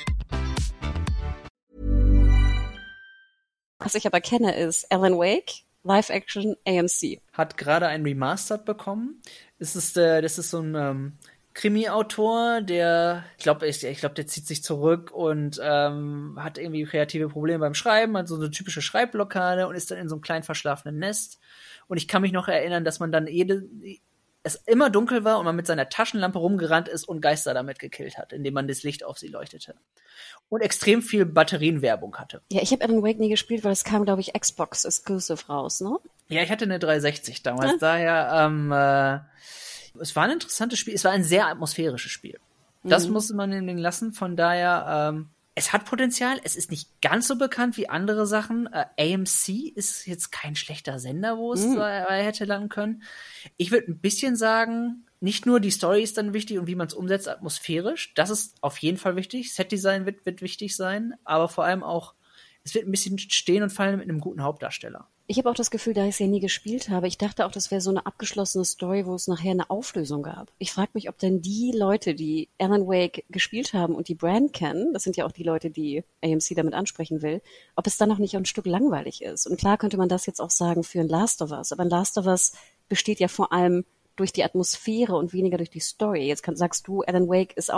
Was ich aber kenne, ist Alan Wake, Live-Action AMC. Hat gerade ein Remastered bekommen. Das ist so ein Krimi-Autor, der, ich glaube, der zieht sich zurück und hat irgendwie kreative Probleme beim Schreiben, hat so eine typische Schreibblockade und ist dann in so einem kleinen verschlafenen Nest. Und ich kann mich noch erinnern, dass man dann es immer dunkel war und man mit seiner Taschenlampe rumgerannt ist und Geister damit gekillt hat, indem man das Licht auf sie leuchtete. Und extrem viel Batterienwerbung hatte. Ja, ich habe Alan Wake nie gespielt, weil es kam, glaube ich, Xbox Exclusive raus, ne? Ja, ich hatte eine 360 damals. Daher, es war ein interessantes Spiel. Es war ein sehr atmosphärisches Spiel. Das musste man ihm lassen. Von daher, es hat Potenzial. Es ist nicht ganz so bekannt wie andere Sachen. AMC ist jetzt kein schlechter Sender, wo es hätte landen können. Ich würde ein bisschen sagen, nicht nur die Story ist dann wichtig und wie man es umsetzt atmosphärisch. Das ist auf jeden Fall wichtig. Setdesign wird wichtig sein. Aber vor allem auch, es wird ein bisschen stehen und fallen mit einem guten Hauptdarsteller. Ich habe auch das Gefühl, da ich es ja nie gespielt habe, ich dachte auch, das wäre so eine abgeschlossene Story, wo es nachher eine Auflösung gab. Ich frage mich, ob denn die Leute, die Alan Wake gespielt haben und die Brand kennen, das sind ja auch die Leute, die AMC damit ansprechen will, ob es dann noch nicht ein Stück langweilig ist. Und klar könnte man das jetzt auch sagen für ein Last of Us, aber ein Last of Us besteht ja vor allem durch die Atmosphäre und weniger durch die Story. Jetzt sagst du, Alan Wake ist auch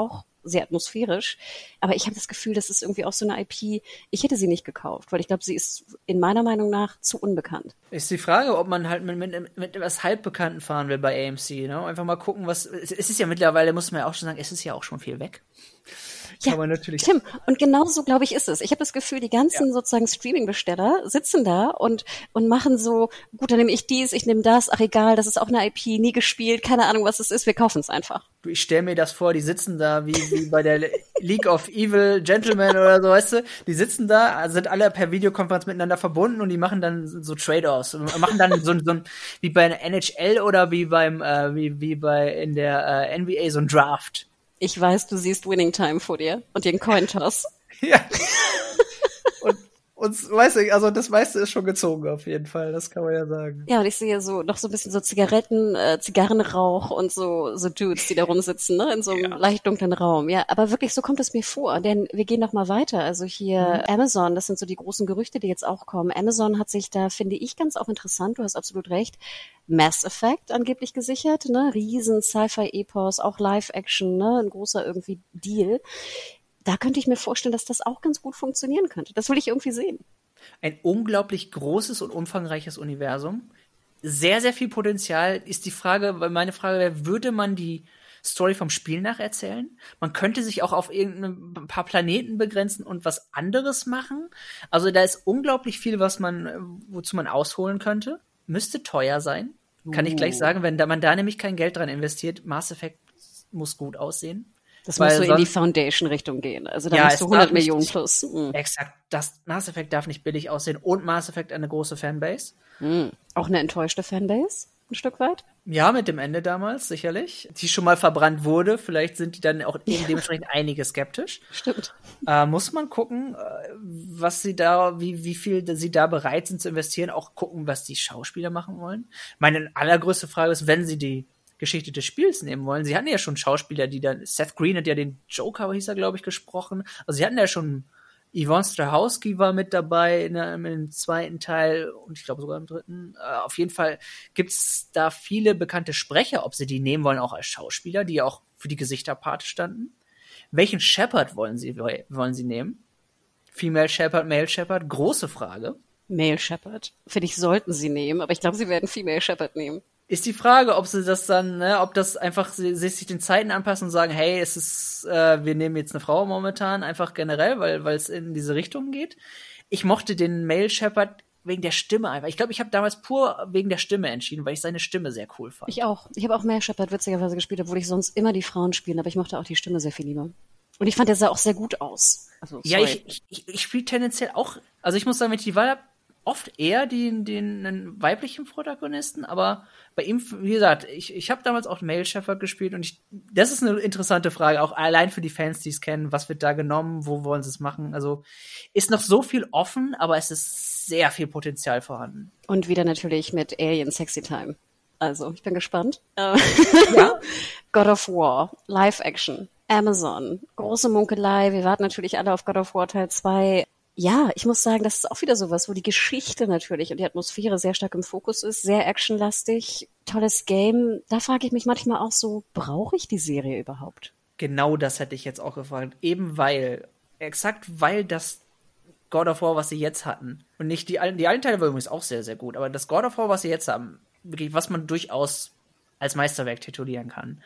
sehr atmosphärisch. Aber ich habe das Gefühl, das ist irgendwie auch so eine IP, ich hätte sie nicht gekauft, weil ich glaube, sie ist in meiner Meinung nach zu unbekannt. Ist die Frage, ob man halt mit etwas Halbbekannten fahren will bei AMC, ne? Einfach mal gucken, es ist ja mittlerweile, muss man ja auch schon sagen, es ist ja auch schon viel weg. Ja, Tim, und genau so, glaube ich, ist es. Ich habe das Gefühl, die ganzen sozusagen Streaming-Besteller sitzen da und machen so, gut, dann nehme ich dies, ich nehme das, ach egal, das ist auch eine IP, nie gespielt, keine Ahnung, was es ist, wir kaufen es einfach. Ich stelle mir das vor, die sitzen da wie bei der League of Evil Gentlemen oder so, weißt du? Die sitzen da, sind alle per Videokonferenz miteinander verbunden und die machen dann so Trade-offs. Machen dann so wie bei einer NHL oder wie in der NBA so ein Draft. Ich weiß, du siehst Winning Time vor dir und den Cointoss. Ja. Und weißt du, also das meiste ist schon gezogen auf jeden Fall, das kann man ja sagen. Ja, und ich sehe so noch so ein bisschen so Zigarrenrauch und so Dudes, die da rumsitzen, ne, in so einem leicht dunklen Raum. Ja, aber wirklich, so kommt es mir vor, denn wir gehen noch mal weiter. Also hier Amazon, das sind so die großen Gerüchte, die jetzt auch kommen. Amazon hat sich da, finde ich, ganz auch interessant, du hast absolut recht, Mass Effect angeblich gesichert, ne, riesen Sci-Fi-Epos, auch Live-Action, ne, ein großer irgendwie Deal. Da könnte ich mir vorstellen, dass das auch ganz gut funktionieren könnte. Das will ich irgendwie sehen. Ein unglaublich großes und umfangreiches Universum. Sehr, sehr viel Potenzial. Ist die Frage, weil meine Frage wäre, würde man die Story vom Spiel nacherzählen? Man könnte sich auch auf ein paar Planeten begrenzen und was anderes machen. Also da ist unglaublich viel, wozu man ausholen könnte. Müsste teuer sein. Kann ich gleich sagen, wenn man da nämlich kein Geld dran investiert. Mass Effect muss gut aussehen. Das muss so in die Foundation-Richtung gehen. Also da musst du 100 Millionen plus. Exakt. Das Mass Effect darf nicht billig aussehen. Und Mass Effect eine große Fanbase. Auch eine enttäuschte Fanbase, ein Stück weit? Ja, mit dem Ende damals, sicherlich. Die schon mal verbrannt wurde. Vielleicht sind die dann auch dementsprechend einige skeptisch. Stimmt. Muss man gucken, wie viel sie da bereit sind zu investieren. Auch gucken, was die Schauspieler machen wollen. Meine allergrößte Frage ist, wenn sie die Geschichte des Spiels nehmen wollen. Sie hatten ja schon Schauspieler, die dann, Seth Green hat ja den Joker, hieß er, glaube ich, gesprochen. Also sie hatten ja schon, Yvonne Strahovski war mit dabei im zweiten Teil und ich glaube sogar im dritten. Auf jeden Fall gibt's da viele bekannte Sprecher, ob sie die nehmen wollen, auch als Schauspieler, die auch für die Gesichter Pate standen. Welchen Shepard wollen sie nehmen? Female Shepard, Male Shepard? Große Frage. Male Shepard. Finde ich, sollten sie nehmen, aber ich glaube, sie werden Female Shepard nehmen. Ist die Frage, ob sie das dann, ob das einfach sie sich den Zeiten anpassen und sagen, hey, wir nehmen jetzt eine Frau momentan, einfach generell, weil es in diese Richtung geht. Ich mochte den Male Shepard wegen der Stimme einfach. Ich glaube, ich habe damals pur wegen der Stimme entschieden, weil ich seine Stimme sehr cool fand. Ich auch. Ich habe auch Male Shepard witzigerweise gespielt, obwohl ich sonst immer die Frauen spiele, aber ich mochte auch die Stimme sehr viel lieber. Und ich fand, der sah auch sehr gut aus. Also, ja, ich spiele tendenziell auch, also ich muss sagen, mit die Wahl oft eher den weiblichen Protagonisten, aber bei ihm, wie gesagt, ich habe damals auch Male Shepard gespielt und das ist eine interessante Frage, auch allein für die Fans, die es kennen, was wird da genommen, wo wollen sie es machen, also ist noch so viel offen, aber es ist sehr viel Potenzial vorhanden. Und wieder natürlich mit Alien Sexy Time. Also, ich bin gespannt. Ja. God of War, Live-Action, Amazon, große Munkelei, wir warten natürlich alle auf God of War Teil 2. Ja, ich muss sagen, das ist auch wieder sowas, wo die Geschichte natürlich und die Atmosphäre sehr stark im Fokus ist, sehr actionlastig, tolles Game. Da frage ich mich manchmal auch so, brauche ich die Serie überhaupt? Genau das hätte ich jetzt auch gefragt. Eben weil das God of War, was sie jetzt hatten, und nicht die alten Teile waren übrigens auch sehr, sehr gut, aber das God of War, was sie jetzt haben, wirklich, was man durchaus als Meisterwerk titulieren kann,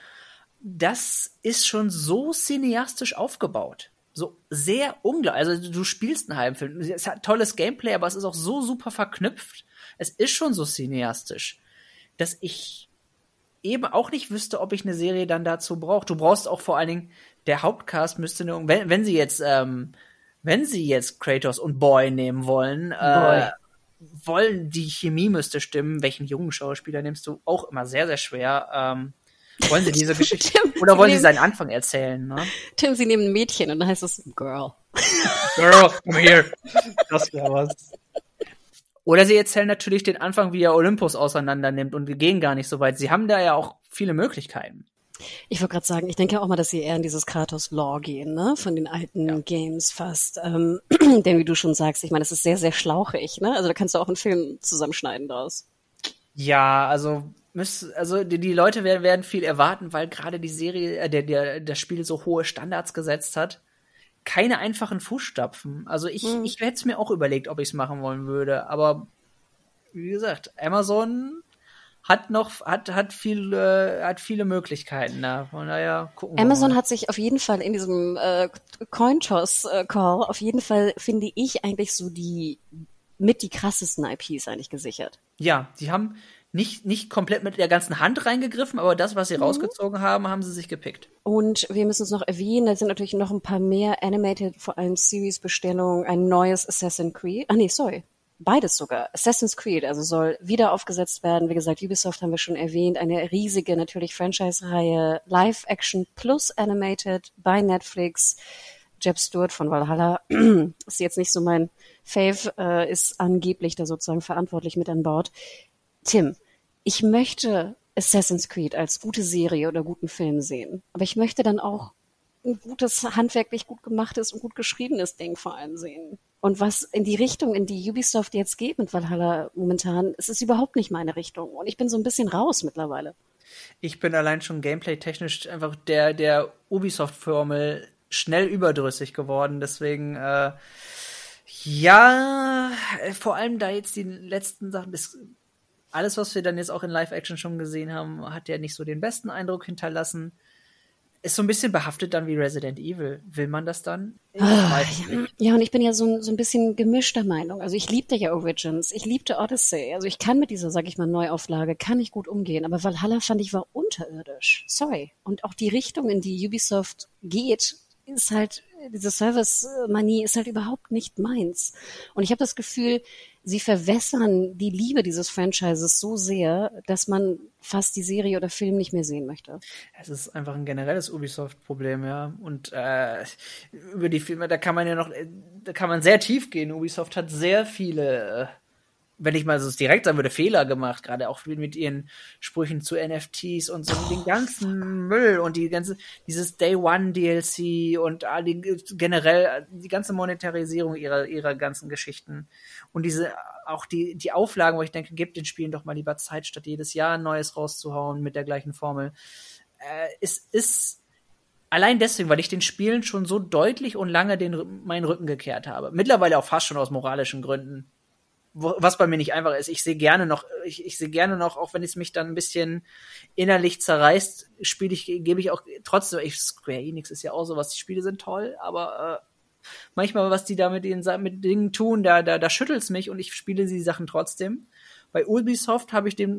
das ist schon so cineastisch aufgebaut. So sehr unglaublich. Also du spielst einen halben Film. Es hat tolles Gameplay, aber es ist auch so super verknüpft. Es ist schon so cineastisch, dass ich eben auch nicht wüsste, ob ich eine Serie dann dazu brauche. Du brauchst auch vor allen Dingen, der Hauptcast müsste nur, wenn sie jetzt Kratos und Boy nehmen wollen, die Chemie müsste stimmen. Welchen jungen Schauspieler nimmst du? Auch immer sehr, sehr schwer. Wollen sie diese Geschichte oder wollen sie seinen Anfang erzählen? Ne? Tim, sie nehmen ein Mädchen und dann heißt es Girl. Girl, come here. Das wäre was. Oder sie erzählen natürlich den Anfang, wie er Olympus auseinander nimmt und wir gehen gar nicht so weit. Sie haben da ja auch viele Möglichkeiten. Ich wollte gerade sagen, ich denke auch mal, dass sie eher in dieses Kratos-Lore gehen, ne? Von den alten Games fast. Denn wie du schon sagst, ich meine, das ist sehr, sehr schlauchig, ne? Also da kannst du auch einen Film zusammenschneiden draus. Ja, also die Leute werden viel erwarten, weil gerade die Serie, das Spiel so hohe Standards gesetzt hat. Keine einfachen Fußstapfen. Also ich hätte es mir auch überlegt, ob ich es machen wollen würde, aber wie gesagt, Amazon hat viele Möglichkeiten da. Von daher gucken wir Amazon mal. hat sich auf jeden Fall in diesem Cointoss-Call auf jeden Fall, finde ich, eigentlich so die krassesten IPs eigentlich gesichert. Ja, die haben nicht komplett mit der ganzen Hand reingegriffen, aber das, was sie rausgezogen haben, haben sie sich gepickt. Und wir müssen es noch erwähnen, da sind natürlich noch ein paar mehr Animated, vor allem Series-Bestellungen, ein neues Assassin's Creed. Beides sogar. Assassin's Creed, also soll wieder aufgesetzt werden. Wie gesagt, Ubisoft haben wir schon erwähnt. Eine riesige, natürlich Franchise-Reihe. Live-Action plus Animated bei Netflix. Jeb Stewart von Valhalla ist jetzt nicht so mein Fave, ist angeblich da sozusagen verantwortlich mit an Bord. Tim, ich möchte Assassin's Creed als gute Serie oder guten Film sehen. Aber ich möchte dann auch ein gutes, handwerklich gut gemachtes und gut geschriebenes Ding vor allem sehen. Und was in die Richtung, in die Ubisoft jetzt geht mit Valhalla momentan, es ist überhaupt nicht meine Richtung. Und ich bin so ein bisschen raus mittlerweile. Ich bin allein schon gameplay-technisch einfach der Ubisoft-Formel schnell überdrüssig geworden. Deswegen, ja, vor allem da jetzt die letzten Sachen, alles, was wir dann jetzt auch in Live-Action schon gesehen haben, hat ja nicht so den besten Eindruck hinterlassen. Ist so ein bisschen behaftet dann wie Resident Evil. Will man das dann? Ja, und ich bin ja so ein bisschen gemischter Meinung. Also ich liebte ja Origins, ich liebte Odyssey. Also ich kann mit dieser, sag ich mal, Neuauflage, kann ich gut umgehen. Aber Valhalla fand ich war unterirdisch. Sorry. Und auch die Richtung, in die Ubisoft geht, ist halt, diese Service-Manie ist halt überhaupt nicht meins. Und ich habe das Gefühl, sie verwässern die Liebe dieses Franchises so sehr, dass man fast die Serie oder Film nicht mehr sehen möchte. Es ist einfach ein generelles Ubisoft-Problem, ja. Und über die Filme, da kann man sehr tief gehen. Ubisoft hat sehr viele, wenn ich mal so direkt sagen würde, Fehler gemacht, gerade auch mit ihren Sprüchen zu NFTs und so den ganzen Müll und dieses Day One DLC und generell die ganze Monetarisierung ihrer ganzen Geschichten und auch die Auflagen, wo ich denke, gebt den Spielen doch mal lieber Zeit, statt jedes Jahr ein neues rauszuhauen mit der gleichen Formel. Es ist allein deswegen, weil ich den Spielen schon so deutlich und lange meinen Rücken gekehrt habe. Mittlerweile auch fast schon aus moralischen Gründen. Was bei mir nicht einfach ist. Ich sehe gerne noch, auch wenn es mich dann ein bisschen innerlich zerreißt, gebe ich auch trotzdem, Square Enix ist ja auch sowas, die Spiele sind toll, aber manchmal, was die da mit Dingen tun, da schüttelt's mich und ich spiele die Sachen trotzdem. Bei Ubisoft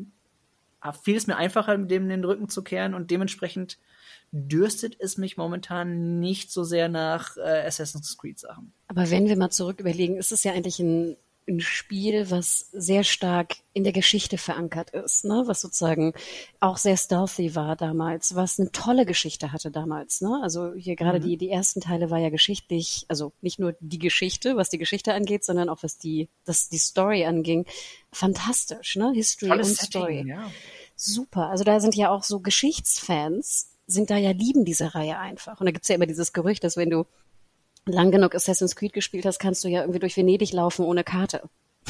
fiel es mir einfacher, dem den Rücken zu kehren und dementsprechend dürstet es mich momentan nicht so sehr nach Assassin's Creed Sachen. Aber wenn wir mal zurück überlegen, ist es ja eigentlich ein Spiel, was sehr stark in der Geschichte verankert ist, ne? Was sozusagen auch sehr stealthy war damals, was eine tolle Geschichte hatte damals, ne? Also hier gerade die ersten Teile war ja geschichtlich, also nicht nur die Geschichte, was die Geschichte angeht, sondern auch was die Story anging, fantastisch, ne? History Tolles und Setting, Story. ja. Super. Also da sind ja auch so Geschichtsfans, lieben diese Reihe einfach. Und da gibt's ja immer dieses Gerücht, dass wenn du lang genug Assassin's Creed gespielt hast, kannst du ja irgendwie durch Venedig laufen ohne Karte.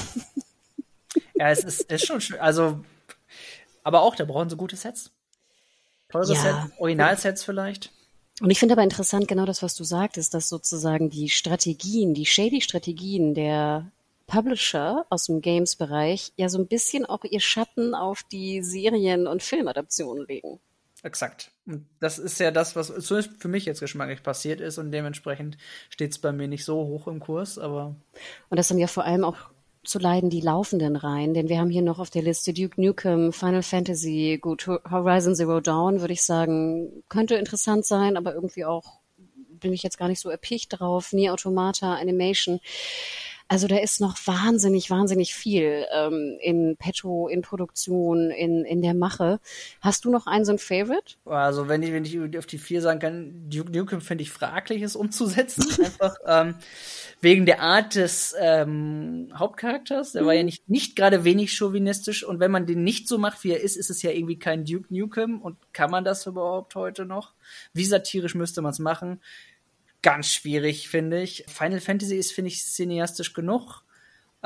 Ja, es ist schon schön. Also, aber auch, da brauchen sie gute Sets. Teure Sets, Originalsets vielleicht. Und ich finde aber interessant, genau das, was du sagtest, dass sozusagen die shady Strategien der Publisher aus dem Games-Bereich ja so ein bisschen auch ihr Schatten auf die Serien- und Filmadaptionen legen. Exakt. Und das ist ja das, was zumindest für mich jetzt geschmacklich passiert ist und dementsprechend steht es bei mir nicht so hoch im Kurs, aber. Und das haben ja vor allem auch zu leiden die laufenden Reihen, denn wir haben hier noch auf der Liste Duke Nukem, Final Fantasy, gut, Horizon Zero Dawn, würde ich sagen, könnte interessant sein, aber irgendwie auch bin ich jetzt gar nicht so erpicht drauf. Nier Automata, Animation. Also da ist noch wahnsinnig viel in petto, in Produktion, in der Mache. Hast du noch so ein Favorite? Also wenn ich auf die 4 sagen kann, Duke Nukem finde ich fraglich, es umzusetzen. Einfach wegen der Art des Hauptcharakters. Der war ja nicht gerade wenig chauvinistisch. Und wenn man den nicht so macht, wie er ist es ja irgendwie kein Duke Nukem. Und kann man das überhaupt heute noch? Wie satirisch müsste man es machen? Ganz schwierig, finde ich. Final Fantasy ist, finde ich, cineastisch genug.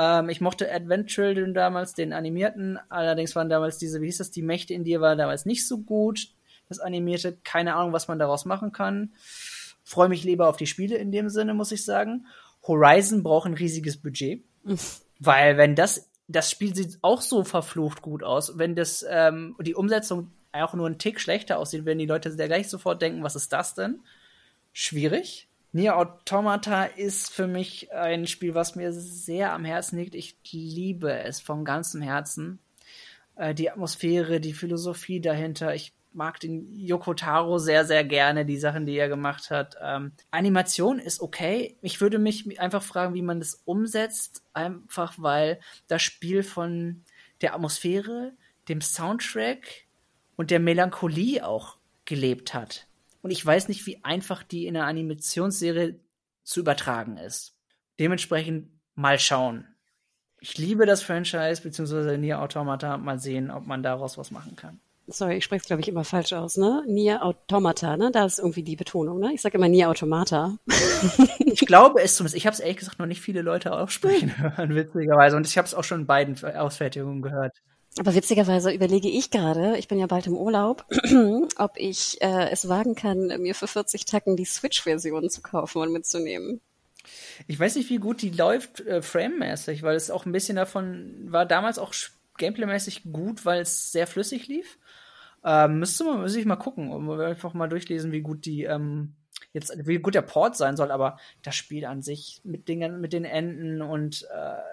Ich mochte Advent Children damals, den animierten. Allerdings waren damals wie hieß das, die Mächte in dir war damals nicht so gut. Das Animierte, keine Ahnung, was man daraus machen kann. Freue mich lieber auf die Spiele in dem Sinne, muss ich sagen. Horizon braucht ein riesiges Budget. Weil wenn das Spiel sieht auch so verflucht gut aus. Wenn die Umsetzung auch nur einen Tick schlechter aussieht, werden die Leute sehr gleich sofort denken, was ist das denn? Schwierig. Nier Automata ist für mich ein Spiel, was mir sehr am Herzen liegt. Ich liebe es von ganzem Herzen. Die Atmosphäre, die Philosophie dahinter. Ich mag den Yoko Taro sehr, sehr gerne, die Sachen, die er gemacht hat. Animation ist okay. Ich würde mich einfach fragen, wie man das umsetzt. Einfach, weil das Spiel von der Atmosphäre, dem Soundtrack und der Melancholie auch gelebt hat. Und ich weiß nicht, wie einfach die in einer Animationsserie zu übertragen ist. Dementsprechend mal schauen. Ich liebe das Franchise, beziehungsweise Nier Automata. Mal sehen, ob man daraus was machen kann. Sorry, ich spreche es, glaube ich, immer falsch aus, ne? Nier Automata, ne? Da ist irgendwie die Betonung, ne? Ich sage immer Nier Automata. Ich glaube es zumindest. Ich habe es ehrlich gesagt noch nicht viele Leute aussprechen hören, witzigerweise. Und ich habe es auch schon in beiden Ausfertigungen gehört. Aber witzigerweise überlege ich gerade, ich bin ja bald im Urlaub, ob ich es wagen kann, mir für 40 Tacken die Switch-Version zu kaufen und mitzunehmen. Ich weiß nicht, wie gut die läuft framemäßig, weil es auch ein bisschen davon war damals auch gameplaymäßig gut, weil es sehr flüssig lief. Müsste ich mal gucken und einfach mal durchlesen, wie gut wie gut der Port sein soll, aber das Spiel an sich mit den Enden und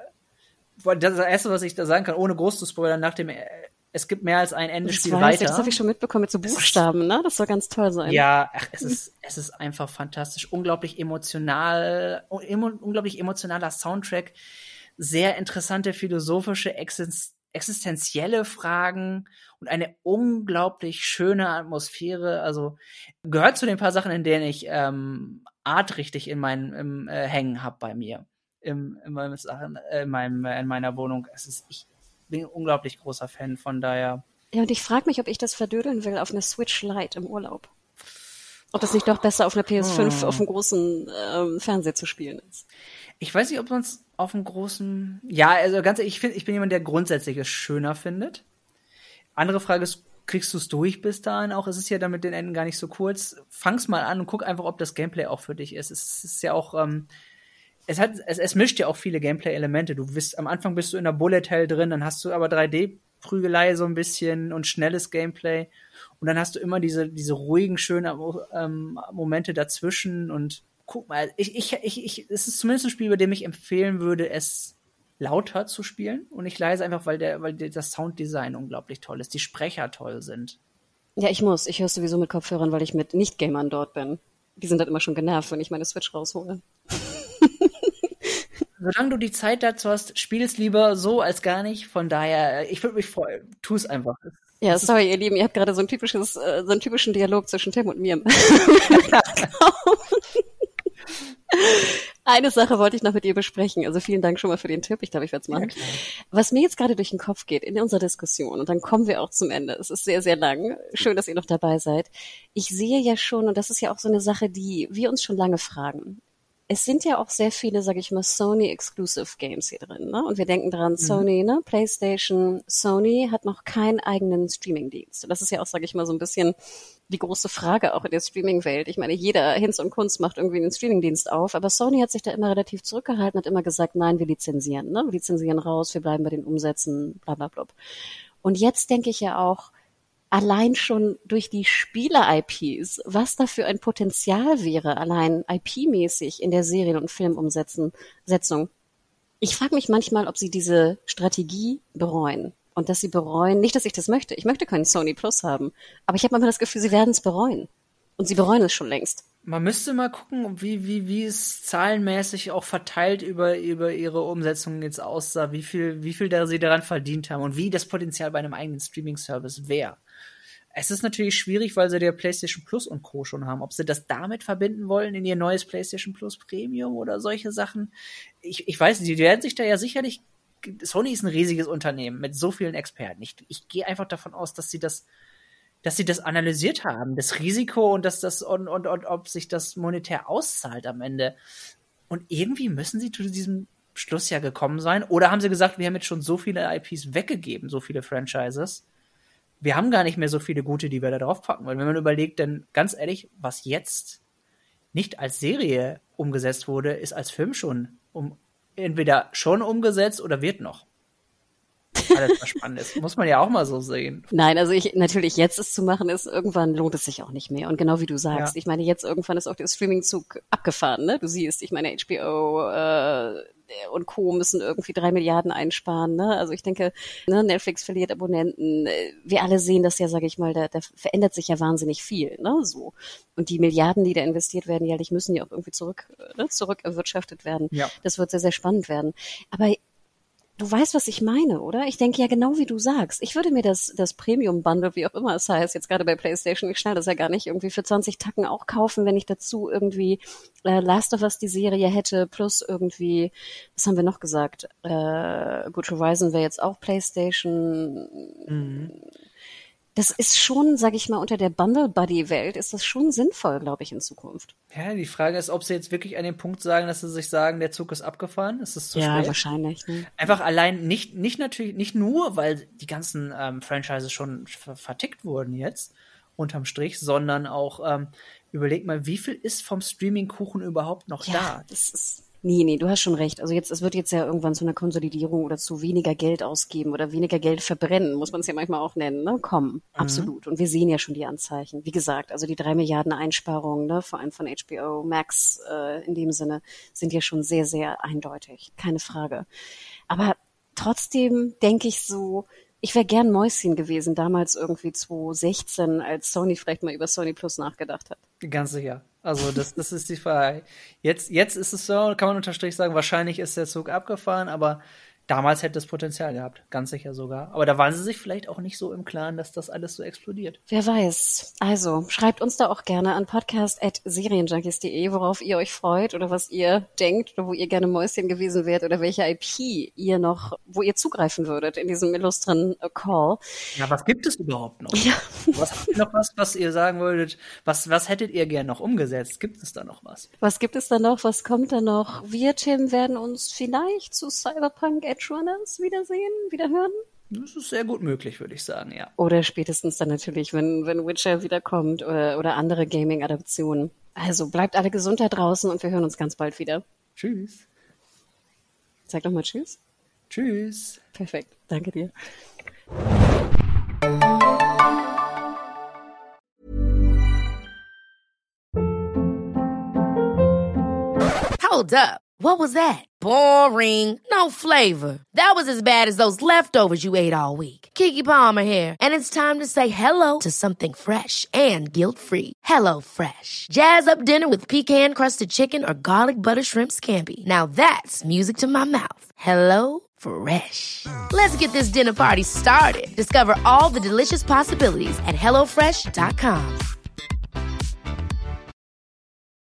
das Erste, was ich da sagen kann, ohne groß zu spoilern, es gibt mehr als ein Endespiel weiter. Das habe ich schon mitbekommen mit so Buchstaben, ne? Das soll ganz toll sein. Ja, es ist einfach fantastisch. Unglaublich emotional, unglaublich emotionaler Soundtrack, sehr interessante philosophische, existenzielle Fragen und eine unglaublich schöne Atmosphäre. Also gehört zu den paar Sachen, in denen ich artrichtig in meinem Hängen habe bei mir. In meiner Wohnung. Ich bin ein unglaublich großer Fan, von daher. Ja, und ich frage mich, ob ich das verdödeln will auf eine Switch Lite im Urlaub. Ob das nicht doch besser auf einer PS5 auf dem großen Fernseher zu spielen ist. Ich weiß nicht, ob man es auf dem großen. Ja, also ich bin jemand, der grundsätzlich es schöner findet. Andere Frage ist, kriegst du es durch bis dahin auch? Es ist ja dann mit den Enden gar nicht so kurz. Fang's mal an und guck einfach, ob das Gameplay auch für dich ist. Es ist ja auch. Es mischt ja auch viele Gameplay-Elemente. Am Anfang bist du in der Bullet Hell drin, dann hast du aber 3D-Prügelei so ein bisschen und schnelles Gameplay. Und dann hast du immer diese ruhigen, schönen Momente dazwischen. Und guck mal, es ist zumindest ein Spiel, bei dem ich empfehlen würde, es lauter zu spielen und nicht leise, einfach weil das Sounddesign unglaublich toll ist, die Sprecher toll sind. Ja, ich höre sowieso mit Kopfhörern, weil ich mit Nicht-Gamern dort bin. Die sind dann immer schon genervt, wenn ich meine Switch raushole. Solange du die Zeit dazu hast, spiel es lieber so als gar nicht. Von daher, ich würde mich freuen. Tu es einfach. Ja, sorry, ihr Lieben, ihr habt gerade so einen typischen Dialog zwischen Tim und mir. Eine Sache wollte ich noch mit ihr besprechen. Also vielen Dank schon mal für den Tipp. Ich glaube, ich werde es machen. Ja, was mir jetzt gerade durch den Kopf geht in unserer Diskussion, und dann kommen wir auch zum Ende. Es ist sehr, sehr lang. Schön, dass ihr noch dabei seid. Ich sehe ja schon, und das ist ja auch so eine Sache, die wir uns schon lange fragen. Es sind ja auch sehr viele, sage ich mal, Sony-Exclusive Games hier drin, ne? Und wir denken dran, Sony, ne? PlayStation, Sony hat noch keinen eigenen Streaming-Dienst. Und das ist ja auch, sage ich mal, so ein bisschen die große Frage auch in der Streaming-Welt. Ich meine, jeder Hinz und Kunst macht irgendwie einen Streaming-Dienst auf, aber Sony hat sich da immer relativ zurückgehalten, hat immer gesagt, nein, wir lizenzieren, ne? Wir lizenzieren raus, wir bleiben bei den Umsätzen, bla bla bla. Und jetzt denke ich ja auch, allein schon durch die Spieler-IPs, was da für ein Potenzial wäre, allein IP-mäßig in der Serien- und Filmumsetzung. Ich frage mich manchmal, ob sie diese Strategie bereuen. Und dass sie bereuen, nicht, dass ich das möchte. Ich möchte keinen Sony Plus haben. Aber ich habe manchmal das Gefühl, sie werden es bereuen. Und sie bereuen es schon längst. Man müsste mal gucken, wie es zahlenmäßig auch verteilt über ihre Umsetzung jetzt aussah, wie viel da sie daran verdient haben und wie das Potenzial bei einem eigenen Streaming-Service wäre. Es ist natürlich schwierig, weil sie ja PlayStation Plus und Co. schon haben. Ob sie das damit verbinden wollen in ihr neues PlayStation Plus Premium oder solche Sachen. Ich weiß nicht, die werden sich da ja sicherlich. Sony ist ein riesiges Unternehmen mit so vielen Experten. Ich gehe einfach davon aus, dass sie das analysiert haben, das Risiko und ob sich das monetär auszahlt am Ende. Und irgendwie müssen sie zu diesem Schluss ja gekommen sein. Oder haben sie gesagt, wir haben jetzt schon so viele IPs weggegeben, so viele Franchises. Wir haben gar nicht mehr so viele gute, die wir da drauf packen wollen. Wenn man überlegt, denn ganz ehrlich, was jetzt nicht als Serie umgesetzt wurde, ist als Film schon entweder schon umgesetzt oder wird noch. Alles, was spannend ist. Muss man ja auch mal so sehen. Nein, also natürlich jetzt es zu machen ist, irgendwann lohnt es sich auch nicht mehr. Und genau wie du sagst, ich meine, jetzt irgendwann ist auch der Streaming-Zug abgefahren, ne? Du siehst, ich meine, HBO und Co. müssen irgendwie 3 Milliarden einsparen, ne? Also ich denke, ne, Netflix verliert Abonnenten. Wir alle sehen das ja, sage ich mal, da verändert sich ja wahnsinnig viel, ne? So. Und die Milliarden, die da investiert werden jährlich, müssen ja auch irgendwie zurück erwirtschaftet werden. Ja. Das wird sehr, sehr spannend werden. Aber du weißt, was ich meine, oder? Ich denke ja genau wie du sagst. Ich würde mir das Premium-Bundle, wie auch immer es heißt, jetzt gerade bei PlayStation, ich schnell das ja gar nicht, irgendwie für 20 Tacken auch kaufen, wenn ich dazu irgendwie Last of Us die Serie hätte, plus irgendwie, was haben wir noch gesagt? Good Horizon wäre jetzt auch PlayStation. Das ist schon, sag ich mal, unter der Bundle-Buddy-Welt ist das schon sinnvoll, glaube ich, in Zukunft. Ja, die Frage ist, ob sie jetzt wirklich an dem Punkt sagen, dass sie sich sagen, der Zug ist abgefahren, ist es zu spät? Ja, wahrscheinlich. Ne? Einfach allein nicht nur, weil die ganzen Franchises schon vertickt wurden jetzt, unterm Strich, sondern auch, überleg mal, wie viel ist vom Streaming-Kuchen überhaupt noch da? Das ist Nee, du hast schon recht. Also es wird jetzt ja irgendwann zu einer Konsolidierung oder zu weniger Geld ausgeben oder weniger Geld verbrennen, muss man es ja manchmal auch nennen, ne? Absolut. Und wir sehen ja schon die Anzeichen. Wie gesagt, also die 3 Milliarden Einsparungen, ne, vor allem von HBO Max in dem Sinne, sind ja schon sehr, sehr eindeutig. Keine Frage. Aber trotzdem denke ich so, ich wäre gern Mäuschen gewesen, damals irgendwie 2016, als Sony vielleicht mal über Sony Plus nachgedacht hat. Ganz sicher. Also das ist die Frage. Jetzt ist es so, kann man unterm Strich sagen, wahrscheinlich ist der Zug abgefahren, aber damals hätte es Potenzial gehabt, ganz sicher sogar. Aber da waren sie sich vielleicht auch nicht so im Klaren, dass das alles so explodiert. Wer weiß. Also, schreibt uns da auch gerne an podcast@serienjunkies.de, worauf ihr euch freut oder was ihr denkt oder wo ihr gerne Mäuschen gewesen wärt oder welche IP ihr noch, wo ihr zugreifen würdet in diesem illustren Call. Ja, was gibt es überhaupt noch? Ja. Habt ihr noch was ihr sagen würdet? Was hättet ihr gern noch umgesetzt? Gibt es da noch was? Was gibt es da noch? Was kommt da noch? Wir, Tim, werden uns vielleicht zu Cyberpunk Edgerunners wieder hören? Das ist sehr gut möglich, würde ich sagen, ja. Oder spätestens dann natürlich, wenn Witcher wiederkommt oder andere Gaming-Adaptionen. Also bleibt alle gesund da draußen und wir hören uns ganz bald wieder. Tschüss. Sag doch mal Tschüss. Tschüss. Perfekt, danke dir. Hold up. What was that? Boring. No flavor. That was as bad as those leftovers you ate all week. Keke Palmer here, and it's time to say hello to something fresh and guilt-free. Hello Fresh. Jazz up dinner with pecan-crusted chicken or garlic butter shrimp scampi. Now that's music to my mouth. Hello Fresh. Let's get this dinner party started. Discover all the delicious possibilities at HelloFresh.com.